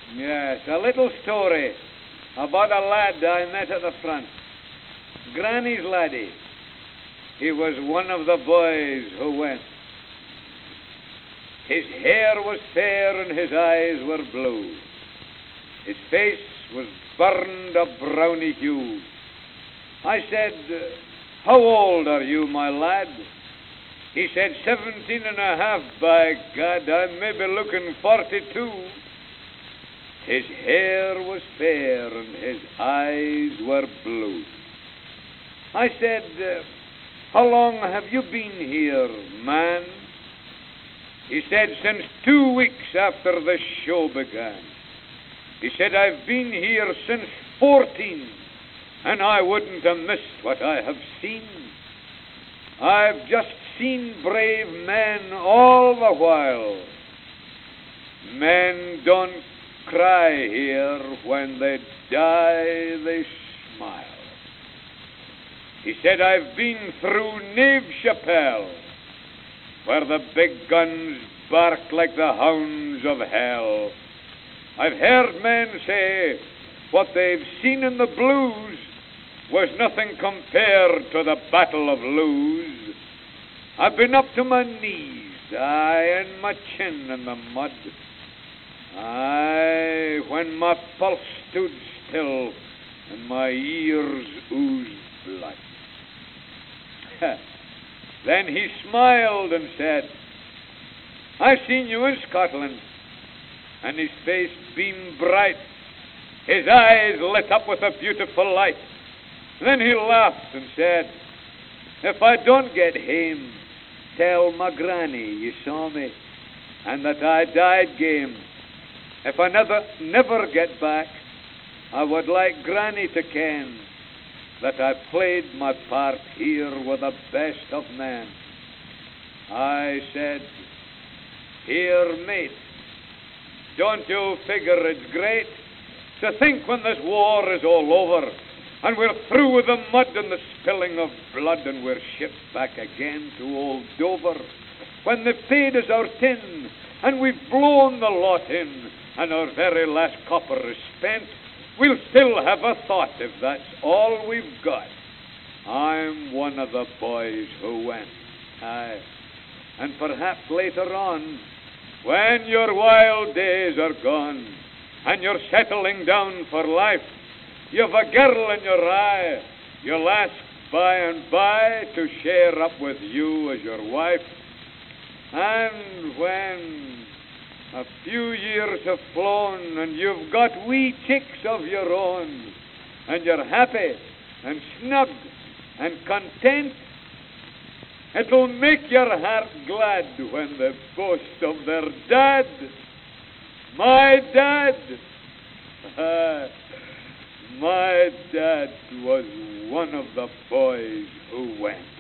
Yes, a little story about a lad I met at the front. Granny's laddie. He was one of the boys who went. His hair was fair and his eyes were blue. His face was burned a browny hue. I said, "How old are you, my lad?" He said, 17 and a half, by God, I may be looking 42. His hair was fair and his eyes were blue. I said, "How long have you been here, man?" He said, "Since 2 weeks after the show began." He said, "I've been here since 14, and I wouldn't have missed what I have seen. I've just seen brave men all the while. Men don't cry here. When they die, they smile." He said, "I've been through Neve Chapelle, where the big guns bark like the hounds of hell. I've heard men say what they've seen in the blues was nothing compared to the Battle of Luz. I've been up to my knees, aye, and my chin in the mud. Aye, when my pulse stood still and my ears oozed blood." Then he smiled and said, "I seen you in Scotland." And his face beamed bright. His eyes lit up with a beautiful light. Then he laughed and said, "If I don't get hame, tell my granny you saw me, and that I died game. If I never get back, I would like granny to ken that I played my part here with the best of men." I said, "Here, mate, don't you figure it's great to think when this war is all over and we're through with the mud and the spilling of blood and we're shipped back again to old Dover, when they've paid us our tin and we've blown the lot in and our very last copper is spent, we'll still have a thought if that's all we've got. I'm one of the boys who went." Aye, and perhaps later on, when your wild days are gone and you're settling down for life, you've a girl in your eye you'll ask by and by to share up with you as your wife. And when a few years have flown and you've got wee chicks of your own and you're happy and snug and content, it'll make your heart glad when they boast of their dad. My dad, my dad was one of the boys who went.